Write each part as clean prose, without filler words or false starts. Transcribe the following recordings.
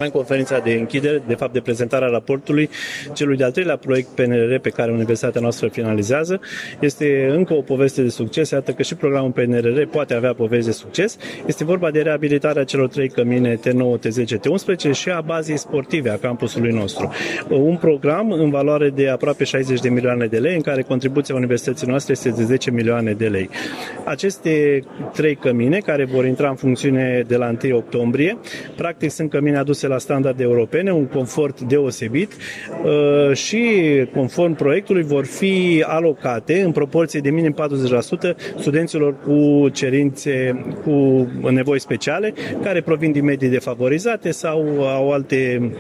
În conferința de închidere, de fapt de prezentarea raportului, celui de-al treilea proiect PNRR pe care universitatea noastră finalizează, este încă o poveste de succes. Iată că și programul PNRR poate avea povesti de succes. Este vorba de reabilitarea celor 3 cămine T9, T10, T11 și a bazei sportive a campusului nostru. Un program în valoare de aproape 60 de milioane de lei, în care contribuția universității noastre este de 10 milioane de lei. Aceste 3 cămine, care vor intra în funcțiune de la 1 octombrie, practic sunt cămine aduse la standarde europene, un confort deosebit și conform proiectului vor fi alocate în proporție de minim 40% studenților cu cerințe, cu nevoi speciale, care provin din medii defavorizate sau au alte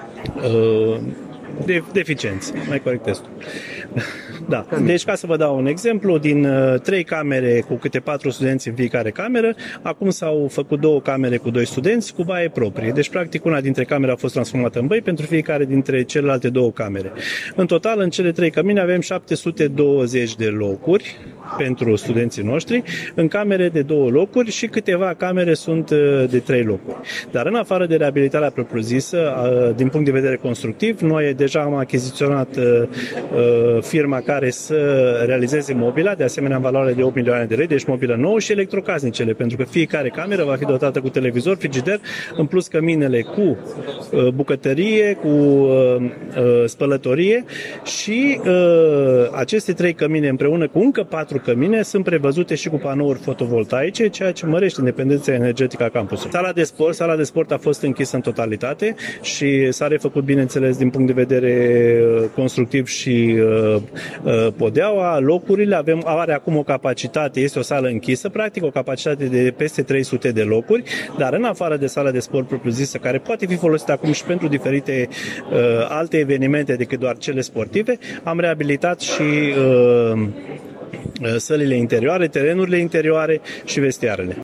deficiențe, mai corect testul. Da. Deci, ca să vă dau un exemplu, din 3 camere cu câte 4 studenți în fiecare cameră, acum s-au făcut 2 camere cu 2 studenți cu baie proprie. Deci, practic, una dintre camere a fost transformată în băi pentru fiecare dintre celelalte 2 camere. În total, în cele 3 cămine avem 720 de locuri pentru studenții noștri, în camere de 2 locuri și câteva camere sunt de 3 locuri. Dar în afară de reabilitarea propriu-zisă, din punct de vedere constructiv, noi deja am achiziționat firma care să realizeze mobila, de asemenea în valoare de 8 milioane de lei, deci mobilă nouă, și electrocasnicele, pentru că fiecare cameră va fi dotată cu televizor, frigider, în plus căminele cu bucătărie, cu spălătorie și aceste 3 cămine împreună cu încă 4 cămine sunt prevăzute și cu panouri fotovoltaice, ceea ce mărește independența energetică a campusului. Sala de sport a fost închisă în totalitate și s-a refăcut, bineînțeles, din punct de vedere constructiv și podeaua, locurile, are acum o capacitate, este o sală închisă, practic o capacitate de peste 300 de locuri, dar în afară de sala de sport propriu-zisă, care poate fi folosită acum și pentru diferite alte evenimente decât doar cele sportive, am reabilitat și sălile interioare, terenurile interioare și vestiarele.